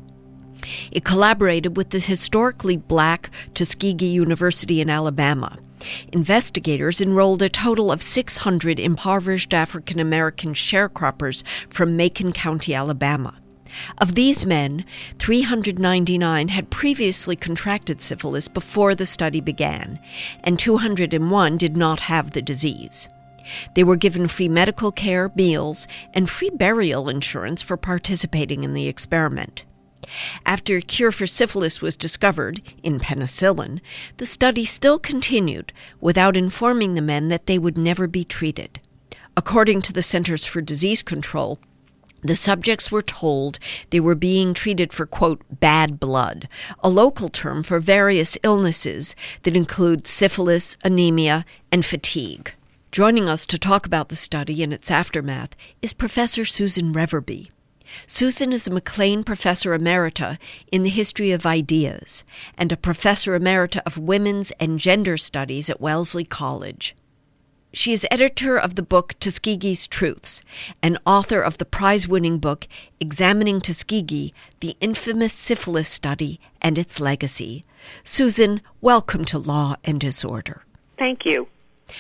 It collaborated with the historically black Tuskegee University in Alabama. Investigators enrolled a total of six hundred impoverished African American sharecroppers from Macon County, Alabama. Of these men, three hundred ninety-nine had previously contracted syphilis before the study began, and two hundred one did not have the disease. They were given free medical care, meals, and free burial insurance for participating in the experiment. After a cure for syphilis was discovered, in penicillin, the study still continued without informing the men that they would never be treated. According to the Centers for Disease Control, the subjects were told they were being treated for, quote, bad blood, a local term for various illnesses that include syphilis, anemia, and fatigue. Joining us to talk about the study and its aftermath is Professor Susan Reverby. Susan is a McLean Professor Emerita in the History of Ideas and a Professor Emerita of Women's and Gender Studies at Wellesley College. She is editor of the book Tuskegee's Truths and author of the prize-winning book Examining Tuskegee, the Infamous Syphilis Study and Its Legacy. Susan, welcome to Law and Disorder. Thank you.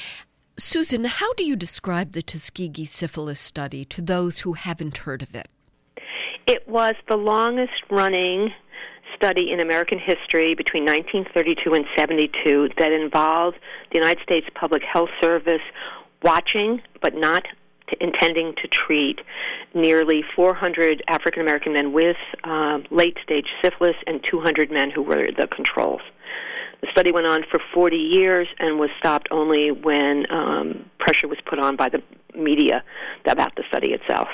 Susan, how do you describe the Tuskegee Syphilis Study to those who haven't heard of it? It was the longest-running study in American history between nineteen thirty-two and seventy-two that involved the United States Public Health Service watching, but not to, intending to treat, nearly four hundred African-American men with uh, late-stage syphilis and two hundred men who were the controls. The study went on for forty years and was stopped only when um, pressure was put on by the media about the study itself.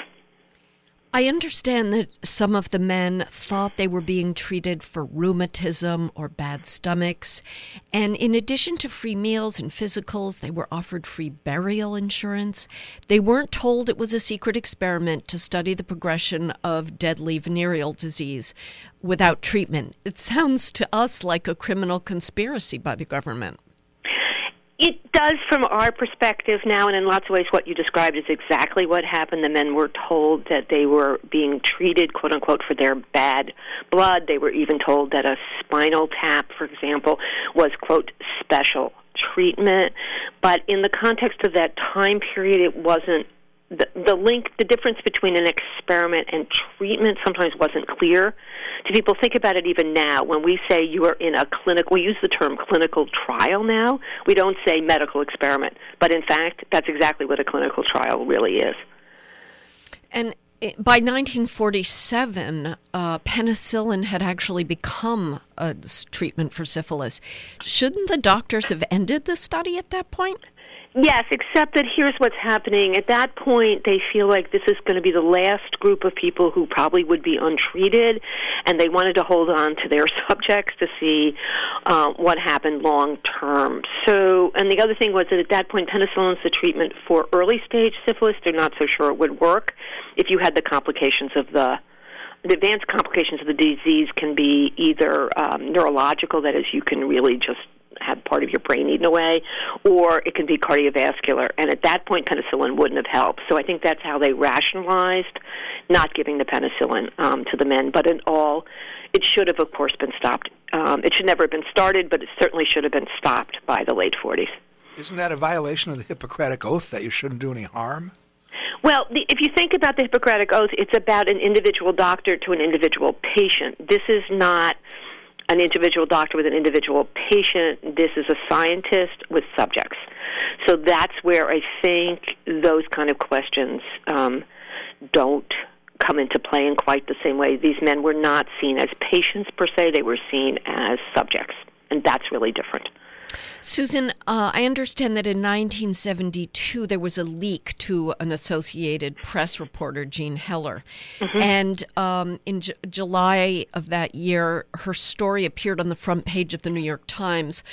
I understand that some of the men thought they were being treated for rheumatism or bad stomachs, and in addition to free meals and physicals, they were offered free burial insurance. They weren't told it was a secret experiment to study the progression of deadly venereal disease without treatment. It sounds to us like a criminal conspiracy by the government. It does from our perspective now, and in lots of ways what you described is exactly what happened. The men were told that they were being treated, quote-unquote, for their bad blood. They were even told that a spinal tap, for example, was, quote, special treatment. But in the context of that time period, it wasn't the, the link, the difference between an experiment and treatment sometimes wasn't clear to people. Think about it even now. When we say you are in a clinic, we use the term clinical trial now. We don't say medical experiment. But in fact, that's exactly what a clinical trial really is. And by nineteen forty-seven, uh, penicillin had actually become a treatment for syphilis. Shouldn't the doctors have ended the study at that point? Yes, except that here's what's happening. At that point, they feel like this is going to be the last group of people who probably would be untreated, and they wanted to hold on to their subjects to see uh, what happened long term. So, and the other thing was that at that point, penicillin's the treatment for early-stage syphilis. They're not so sure it would work if you had the complications of the The advanced complications of the disease can be either um, neurological, that is, you can really just have part of your brain eaten away, or it can be cardiovascular. And at that point, penicillin wouldn't have helped. So I think that's how they rationalized not giving the penicillin um, to the men. But in all, it should have, of course, been stopped. Um, it should never have been started, but it certainly should have been stopped by the late forties. Isn't that a violation of the Hippocratic Oath that you shouldn't do any harm? Well, the, if you think about the Hippocratic Oath, it's about an individual doctor to an individual patient. This is not an individual doctor with an individual patient. This is a scientist with subjects. So that's where I think those kind of questions um, don't come into play in quite the same way. These men were not seen as patients per se. They were seen as subjects, and that's really different. Susan, uh, I understand that in nineteen seventy-two there was a leak to an Associated Press reporter, Jean Heller. Mm-hmm. And um, in J- July of that year, her story appeared on the front page of the New York Times,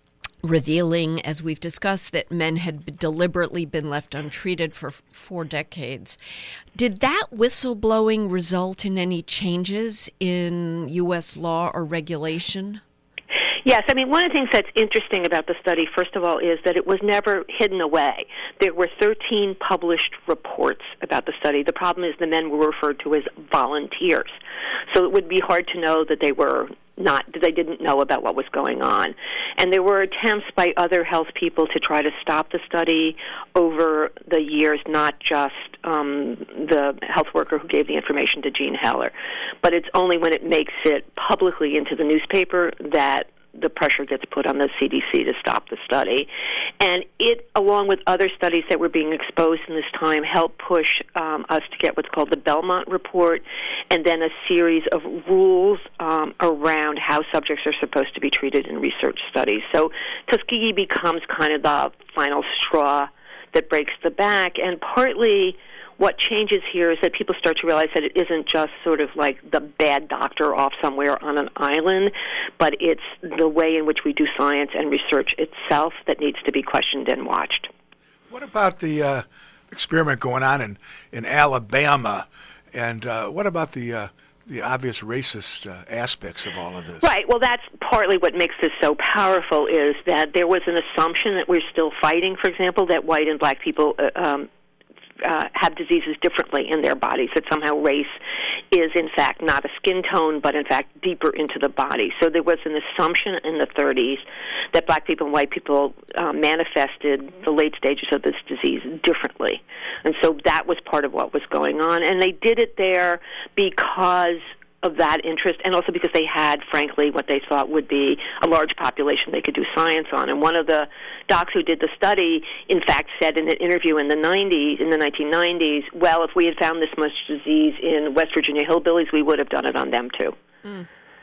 revealing, as we've discussed, that men had deliberately been left untreated for four decades. Did that whistleblowing result in any changes in U S law or regulation? Yes, I mean, one of the things that's interesting about the study, first of all, is that it was never hidden away. There were thirteen published reports about the study. The problem is the men were referred to as volunteers. So it would be hard to know that they were not, that they didn't know about what was going on. And there were attempts by other health people to try to stop the study over the years, not just um, the health worker who gave the information to Jean Heller. But it's only when it makes it publicly into the newspaper that the pressure gets put on the C D C to stop the study. And it, along with other studies that were being exposed in this time, helped push um, us to get what's called the Belmont Report, and then a series of rules um, around how subjects are supposed to be treated in research studies. So Tuskegee becomes kind of the final straw that breaks the back, and partly what changes here is that people start to realize that it isn't just sort of like the bad doctor off somewhere on an island, but it's the way in which we do science and research itself that needs to be questioned and watched. What about the uh, experiment going on in, in Alabama, and uh, what about the uh, the obvious racist uh, aspects of all of this? Right. Well, that's partly what makes this so powerful, is that there was an assumption that we're still fighting, for example, that white and black people uh, um, Uh, have diseases differently in their bodies, that somehow race is in fact not a skin tone, but in fact deeper into the body. So there was an assumption in the thirties that black people and white people uh, manifested the late stages of this disease differently. And so that was part of what was going on. And they did it there because of that interest, and also because they had, frankly, what they thought would be a large population they could do science on. And one of the docs who did the study, in fact, said in an interview in the nineties, in the nineteen nineties, well, if we had found this much disease in West Virginia hillbillies, we would have done it on them too. Mm.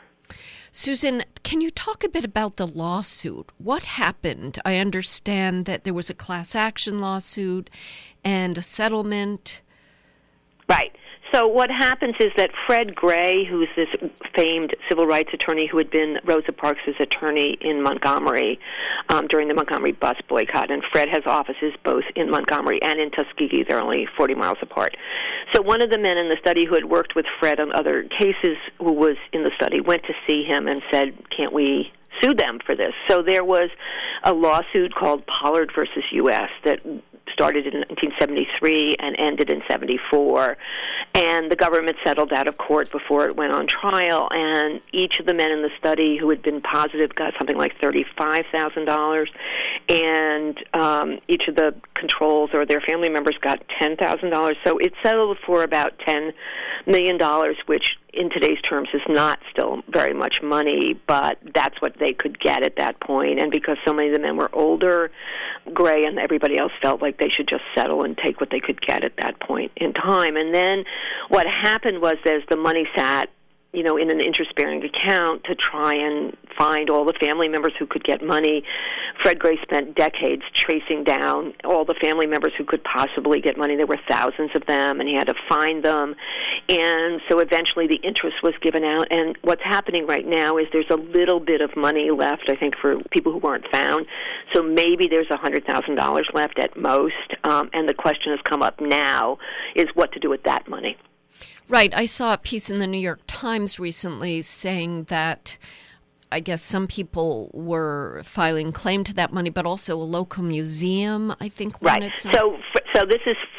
Susan, can you talk a bit about the lawsuit? What happened? I understand that there was a class action lawsuit and a settlement. Right. So what happens is that Fred Gray, who's this famed civil rights attorney who had been Rosa Parks' attorney in Montgomery um, during the Montgomery bus boycott, and Fred has offices both in Montgomery and in Tuskegee. They're only forty miles apart. So one of the men in the study who had worked with Fred on other cases, who was in the study, went to see him and said, can't we sue them for this? So there was a lawsuit called Pollard versus U S that started in nineteen seventy-three and ended in seventy-four, and the government settled out of court before it went on trial, and each of the men in the study who had been positive got something like thirty-five thousand dollars, and um, each of the controls or their family members got ten thousand dollars. So it settled for about ten million dollars, which in today's terms is not still very much money, but that's what they could get at that point. And because so many of the men were older, Gray and everybody else felt like they should just settle and take what they could get at that point in time. And then what happened was, as the money sat, you know, in an interest-bearing account to try and find all the family members who could get money, Fred Gray spent decades tracing down all the family members who could possibly get money. There were thousands of them, and he had to find them. And so eventually the interest was given out. And what's happening right now is there's a little bit of money left, I think, for people who weren't found. So maybe there's one hundred thousand dollars left at most. Um, and the question has come up now is what to do with that money. Right. I saw a piece in the New York Times recently saying that I guess some people were filing claim to that money, but also a local museum, I think, right. wanted some. So, so this is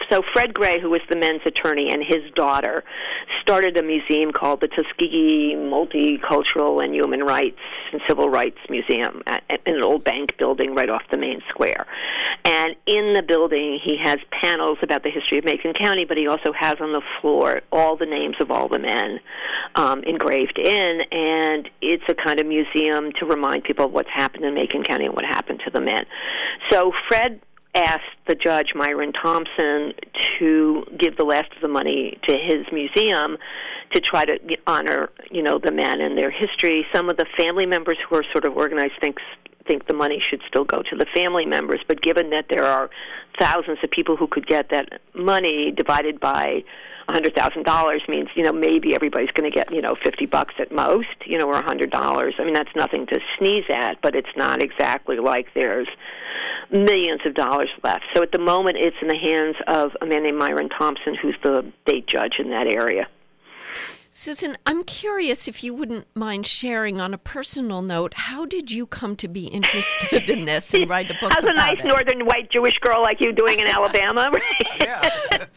So Fred Gray, who was the men's attorney, and his daughter started a museum called the Tuskegee Multicultural and Human Rights and Civil Rights Museum at, at, in an old bank building right off the main square. And in the building, he has panels about the history of Macon County, but he also has on the floor all the names of all the men um, engraved in, and it's a kind of museum to remind people of what's happened in Macon County and what happened to the men. So Fred asked the judge, Myron Thompson, to give the last of the money to his museum to try to honor, you know, the men and their history. Some of the family members who are sort of organized thinks think the money should still go to the family members, but given that there are thousands of people who could get that money divided by one hundred thousand dollars means, you know, maybe everybody's going to get, you know, fifty bucks at most, you know, or one hundred dollars. I mean, that's nothing to sneeze at, but it's not exactly like there's millions of dollars left. So at the moment, it's in the hands of a man named Myron Thompson, who's the state judge in that area. Susan, I'm curious if you wouldn't mind sharing on a personal note, how did you come to be interested in this and write a book How's about a nice it? northern white Jewish girl like you doing in Alabama? Yeah.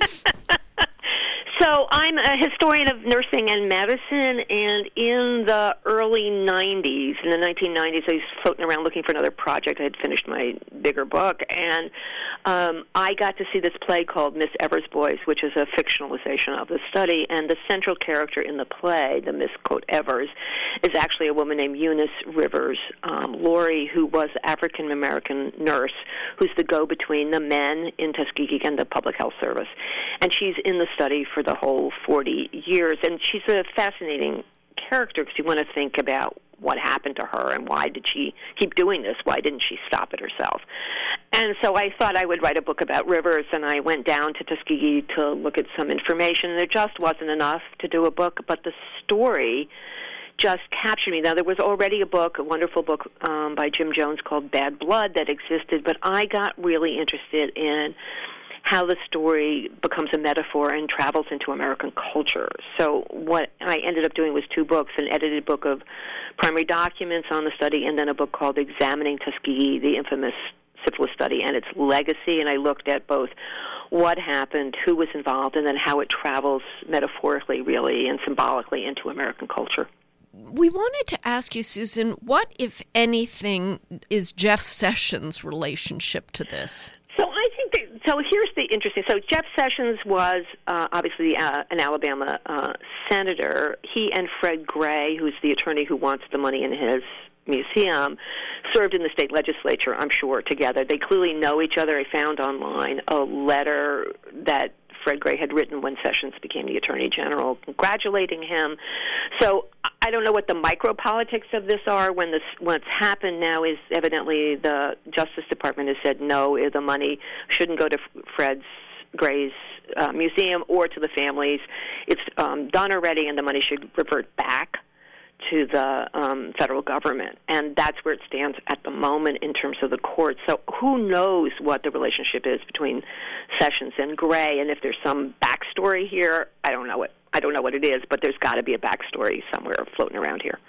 So I'm a historian of nursing and medicine, and in the early nineties, in the nineteen nineties, I was floating around looking for another project. I had finished my bigger book, and um, I got to see this play called Miss Evers' Boys, which is a fictionalization of the study, and the central character in the play, the Miss, quote, Evers, is actually a woman named Eunice Rivers um, Laurie, who was an African-American nurse who's the go-between the men in Tuskegee and the Public Health Service. And she's in the study for the whole forty years, and she's a fascinating character because you want to think about what happened to her and why did she keep doing this? Why didn't she stop it herself? And so I thought I would write a book about Rivers, and I went down to Tuskegee to look at some information. There just wasn't enough to do a book, but the story just captured me. Now, there was already a book, a wonderful book um, by Jim Jones called Bad Blood that existed, but I got really interested in how the story becomes a metaphor and travels into American culture. So what I ended up doing was two books, an edited book of primary documents on the study, and then a book called Examining Tuskegee, the infamous syphilis study and its legacy. And I looked at both what happened, who was involved, and then how it travels metaphorically, really, and symbolically into American culture. We wanted to ask you, Susan, what, if anything, is Jeff Sessions' relationship to this? So I think that, so here's the interesting, so Jeff Sessions was uh, obviously uh, an Alabama uh, senator. He and Fred Gray, who's the attorney who wants the money in his museum, served in the state legislature, I'm sure, together. They clearly know each other. I found online a letter that Fred Gray had written when Sessions became the Attorney General, congratulating him. So I don't know what the micropolitics of this are. When this, what's happened now is evidently the Justice Department has said no, the money shouldn't go to Fred's Gray's uh, museum or to the families. It's um, done already, and the money should revert back to the um, federal government, and that's where it stands at the moment in terms of the court. So who knows what the relationship is between Sessions and Gray, and if there's some backstory here, I don't know it. I don't know what it is, but there's got to be a backstory somewhere floating around here.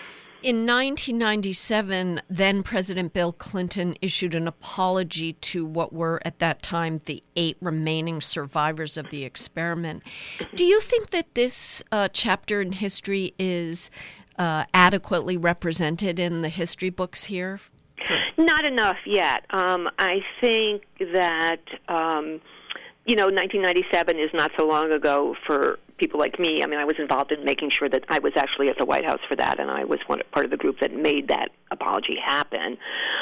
In nineteen ninety-seven, then President Bill Clinton issued an apology to what were at that time the eight remaining survivors of the experiment. Do you think that this uh, chapter in history is uh, adequately represented in the history books here? Not enough yet. Um, I think that, um, you know, nineteen ninety-seven is not so long ago for people like me. I mean, I was involved in making sure that I was actually at the White House for that, and I was one part of the group that made that apology happen.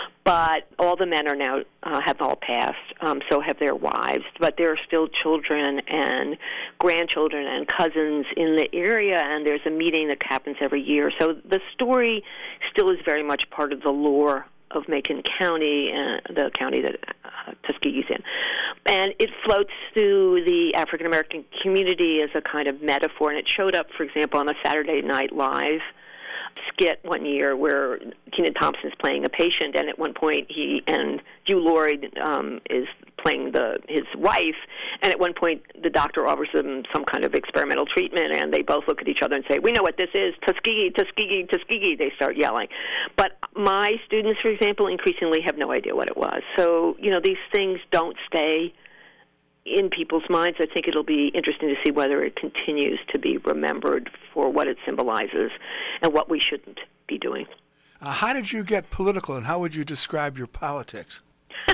But all the men are now uh, have all passed, um, so have their wives. But there are still children and grandchildren and cousins in the area, and there's a meeting that happens every year. So the story still is very much part of the lore of Macon County, uh, the county that uh, Tuskegee's in. And it floats through the African-American community as a kind of metaphor, and it showed up, for example, on a Saturday Night Live skit one year where Kenan Thompson is playing a patient, and at one point he and Hugh Laurie um, is playing the his wife, and at one point the doctor offers them some kind of experimental treatment, and they both look at each other and say, "We know what this is, Tuskegee, Tuskegee, Tuskegee." They start yelling. But my students, for example, increasingly have no idea what it was. So, you know, these things don't stay in people's minds. I think it'll be interesting to see whether it continues to be remembered for what it symbolizes and what we shouldn't be doing. Uh, how did you get political, and how would you describe your politics?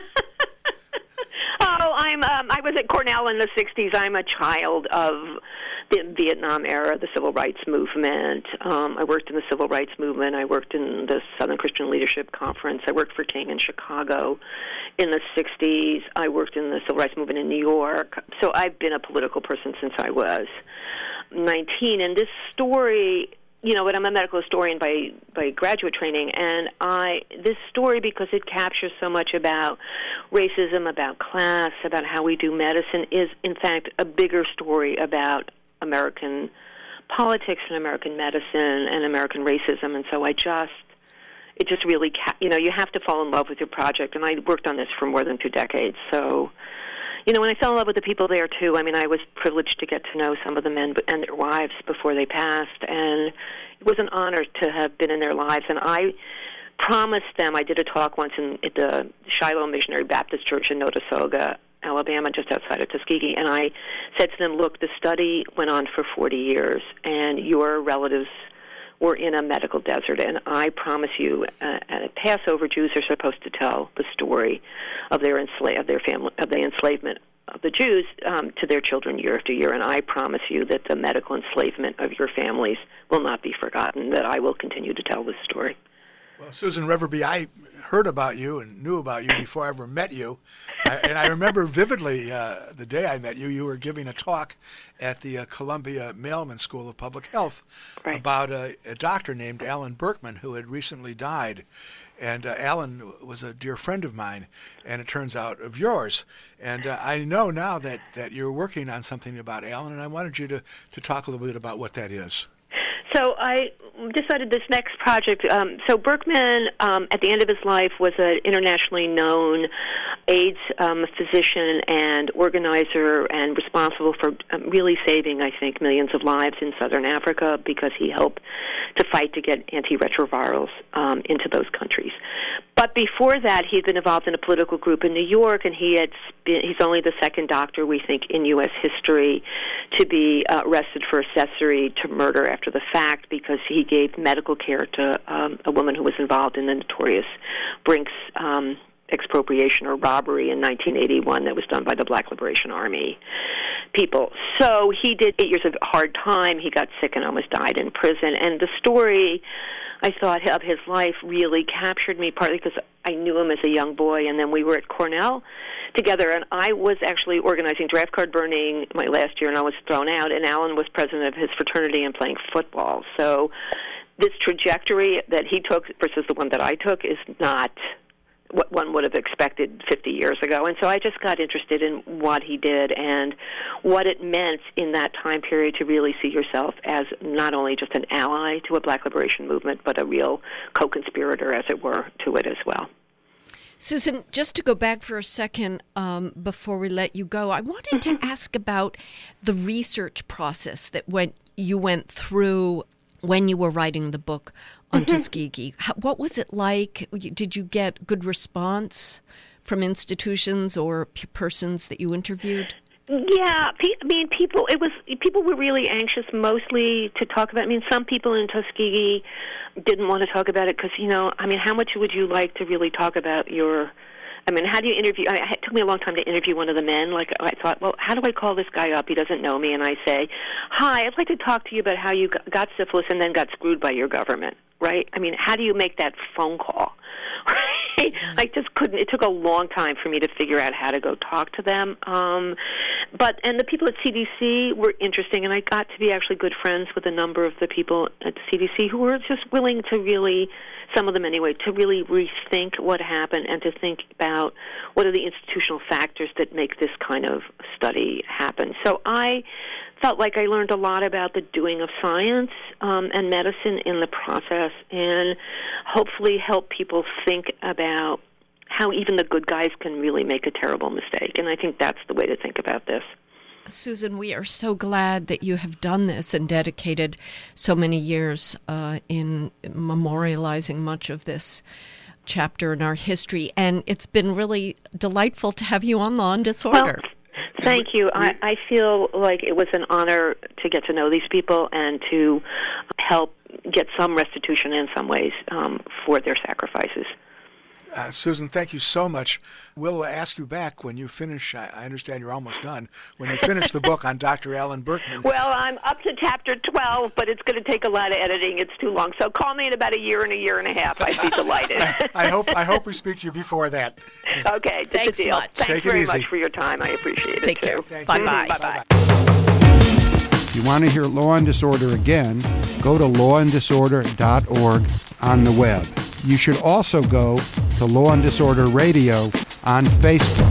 Oh, I'm. Um, I was at Cornell in the sixties. I'm a child of the Vietnam era, the Civil Rights Movement. Um, I worked in the Civil Rights Movement. I worked in the Southern Christian Leadership Conference. I worked for King in Chicago in the sixties. I worked in the Civil Rights Movement in New York. So I've been a political person since I was nineteen. And this story, you know, but I'm a medical historian by, by graduate training, and I this story, because it captures so much about racism, about class, about how we do medicine, is in fact a bigger story about American politics and American medicine and American racism. And so I just, it just really, you know, you have to fall in love with your project. And I worked on this for more than two decades. So, you know, when I fell in love with the people there, too, I mean, I was privileged to get to know some of the men and their wives before they passed. And it was an honor to have been in their lives. And I promised them, I did a talk once in, at the Shiloh Missionary Baptist Church in Notasulga, Alabama, just outside of Tuskegee, and I said to them, look, the study went on for forty years, and your relatives were in a medical desert, and I promise you, uh, at Passover, Jews are supposed to tell the story of their ensla- of their family, of the enslavement of the Jews um, to their children year after year, and I promise you that the medical enslavement of your families will not be forgotten, that I will continue to tell this story. Well, Susan Reverby, I heard about you and knew about you before I ever met you. I, and I remember vividly uh, the day I met you, you were giving a talk at the uh, Columbia Mailman School of Public Health right. about a, a doctor named Alan Berkman who had recently died. And uh, Alan was a dear friend of mine, and it turns out of yours. And uh, I know now that, that you're working on something about Alan, and I wanted you to, to talk a little bit about what that is. So I decided this next project. Um, so Berkman, um, at the end of his life, was an internationally known AIDS um, physician and organizer, and responsible for um, really saving, I think, millions of lives in southern Africa, because he helped to fight to get antiretrovirals um, into those countries. But before that, he'd been involved in a political group in New York, and he had been, he's only the second doctor, we think, in U S history to be uh, arrested for accessory to murder after the fact, because he gave medical care to um, a woman who was involved in the notorious Brinks um, expropriation or robbery in nineteen eighty-one that was done by the Black Liberation Army people. So he did eight years of hard time. He got sick and almost died in prison. And the story, I thought, of his life really captured me, partly because I knew him as a young boy, and then we were at Cornell together, and I was actually organizing draft card burning my last year, and I was thrown out, and Alan was president of his fraternity and playing football. So this trajectory that he took versus the one that I took is not what one would have expected fifty years ago. And so I just got interested in what he did and what it meant in that time period to really see yourself as not only just an ally to a Black liberation movement, but a real co-conspirator, as it were, to it as well. Susan, just to go back for a second um, before we let you go, I wanted to ask about the research process that went you went through when you were writing the book on mm-hmm. Tuskegee. How, what was it like? Did you get good response from institutions or p- persons that you interviewed? Yeah, I mean, people. It was people were really anxious, mostly to talk about. I mean, some people in Tuskegee didn't want to talk about it because, you know, I mean, how much would you like to really talk about your? I mean, how do you interview? I mean, it took me a long time to interview one of the men. Like, I thought, well, how do I call this guy up? He doesn't know me, and I say, "Hi, I'd like to talk to you about how you got syphilis and then got screwed by your government." Right? I mean, how do you make that phone call? Right? I just couldn't. It took a long time for me to figure out how to go talk to them. Um, but and the people at C D C were interesting, and I got to be actually good friends with a number of the people at C D C who were just willing to really, some of them anyway, to really rethink what happened and to think about what are the institutional factors that make this kind of study happen. So I felt like I learned a lot about the doing of science um, and medicine in the process, and hopefully help people think about how even the good guys can really make a terrible mistake. And I think that's the way to think about this. Susan, we are so glad that you have done this and dedicated so many years uh, in memorializing much of this chapter in our history. And it's been really delightful to have you on Law and Disorder. Well, Thank you. I, I feel like it was an honor to get to know these people and to help get some restitution in some ways um, for their sacrifices. Uh, Susan, thank you so much. We'll ask you back when you finish. I, I understand you're almost done. When you finish the book on Doctor Alan Berkman. Well, I'm up to chapter twelve, but it's going to take a lot of editing. It's too long. So call me in about a year and a year and a half. I'd be delighted. I, I hope I hope we speak to you before that. Okay, that's Thanks a deal. much. Thanks Take it very easy. much for your time. I appreciate Take it, too. care. Bye-bye. Bye-bye. If you want to hear Law and Disorder again, go to law and disorder dot org on the web. You should also go to Law and Disorder Radio on Facebook.